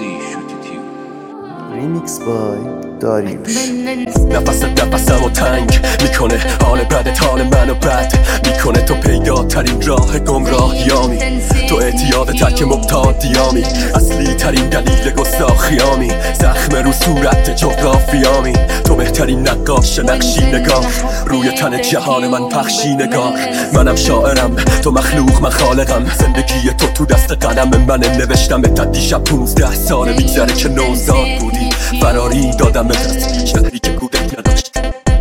ریمیکس بای داریوش. نفست نفسمو تنگ میکنه، حال بدت حال منو بد میکنه. تو پیدا ترین راه گمراهیامی، تو اعتیاد ترک مبتادیامی، اصلی ترین دلیل گستاخیامی، زخم رو صورت جغرافیامی. تو بهترین نقاش نقشی نگاه، روی تن جهان من پخشی نگاه. منم شاعرم تو مخلوق، من خالقم. زندگی تو دست قلم منه، نوشتم تا دیشب 15 ساله میگذره که نوزاد بودی. فراری دادم به دست شهری که کودک نداشت.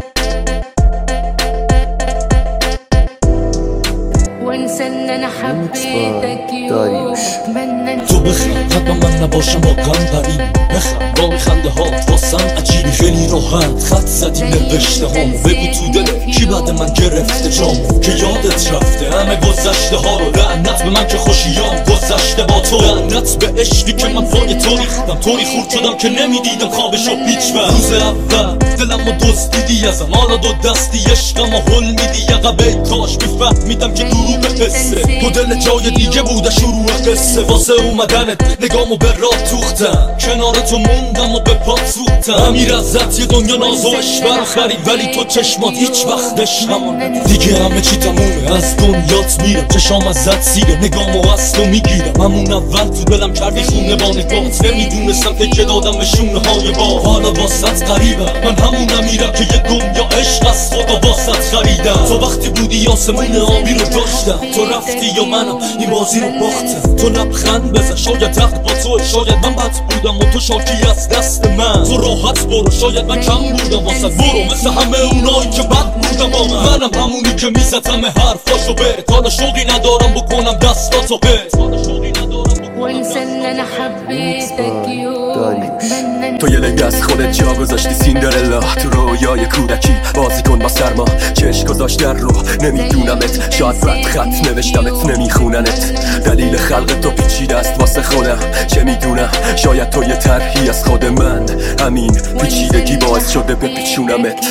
وانسى ان انا حبيتك يوم اتمنى تو بخند حتما من نباشم واقعا پریم. بخند با خنده هات واسم عجیبی، خیلی راحت خط زدی نوشته هامو. بگو تو دلت کی بعد من گرفته جامو، که یادت رفته همه گذشته ها رو. لعنت به من که خوشیام گذشته با تو، لعنت به عشقی که من پای تو ریختم. طوری خورد شدم که نمیدیدم خوابشو هیچ وقت. روز اول دلمو دزدیدی ازم، حالا دو دستی عشقمو هل میدی عقبه. کاش میفهمیدم که دروغ قصه، تو دل جای دیگه بوده شروع قصه. واسه اومدنت نگامو به راه توختم، کنار تو موندم و به پات سوختم. امیر ازت یه دنیا ناز و عشق خرید، ولی تو چشمات هیچ وقتش نماند. دیگه همه چی تمومه، از دنیات میرم، چشام ازت سیره، نگامو از تو میگیرم. همون اول تو دلم کردی خونه با نگات، نمیدونستم که دادم به شونه های با. حالا واسط غریبم، من همون امیرم که یه دنیا عشق از خدا واسط خریدم. تو وقتی بودی آسمون آبی رو داشتم، تو رفتی و منم این بازی رو باختم. تو لبخند بزن، شاید تخت با تو، شاید من بد بودم و تو شاکی از دست من. تو راحت برو، شاید من کم بودم واسه برو، مثل همه اونایی که بد بودم با منم همونی که میزد همه حرفاشو بهت. حالا شوقی ندارم بکنم دستاتو بهت. وانسى ان انا حبيتك يوم اتمنى تو یه لنگ از خودت جا گذاشتی سیندرلا، تو رویای کودکی بازی کن با سرما. چشم گذاشت در رو نمیدونمت، شاید بد خط نوشتمت نمیخوننت. دلیل خلق تو پیچیده است واسه خودم، چه میدونم شاید تو یه طرحی از خود من. همین پیچیدگی باعث شده بپیچونمت.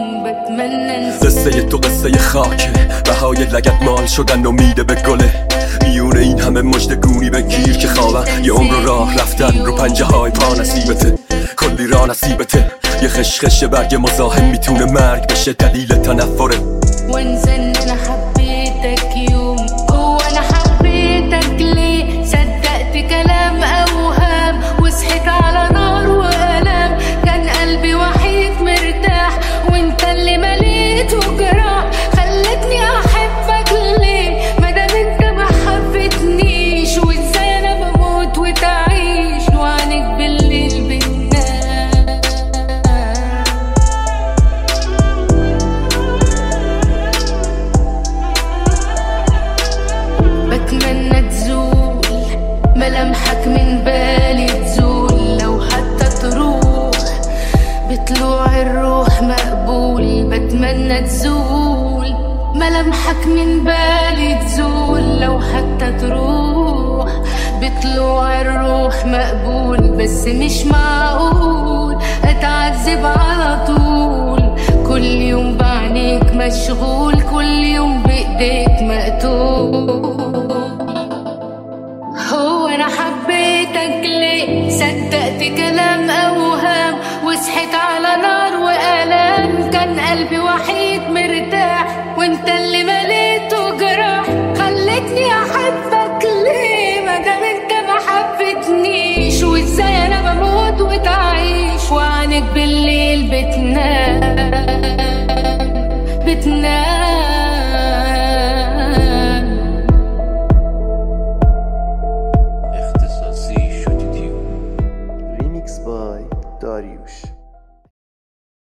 قصه تو قصه خاکه، بهای لگت مال شدن امیده به گله. میونه این همه مژدگونی بگیر که خوابم، یه عمر راه رفتن رو پنجه های پا نصیبته. کلی راه نصیبته، یه خشخش برگ مزاحم میتونه مرگ بشه دلیل تنفره. وانسى ان انا حبيتك يوم، هو انا حبيتك ليه؟ صدقت كلام اوهام وصحيت على نار والام. كان قلبي وحيد مرتاح وانت اللي مليته جراح. خلتني احبك ليه مادام انت ما حبيتنيش؟ وازاي انا بموت وتعيش وعنك بالليل بتنام. بتمنى تزول ملامحك من بالي، تزول لو حتى تروح بطلوع الروح مقبول. بتمنى تزول ملامحك من بالي، تزول لو حتى تروح بطلوع الروح مقبول. بس مش معقول اتعذب على طول، كل يوم بعينيك مشغول، كل يوم بايديك مقتول. هو انا حبيتك ليه؟ صدقت كلام اوهام وصحيت على نار والام. كان قلبي وحيد مرتاح وانت اللي مليته جراح. خلتني احبك ليه مادام انت ما حبيتنيش؟ وازاي انا بموت وتعيش وعنك بالليل بتنام. ریمیکس بای داریوش.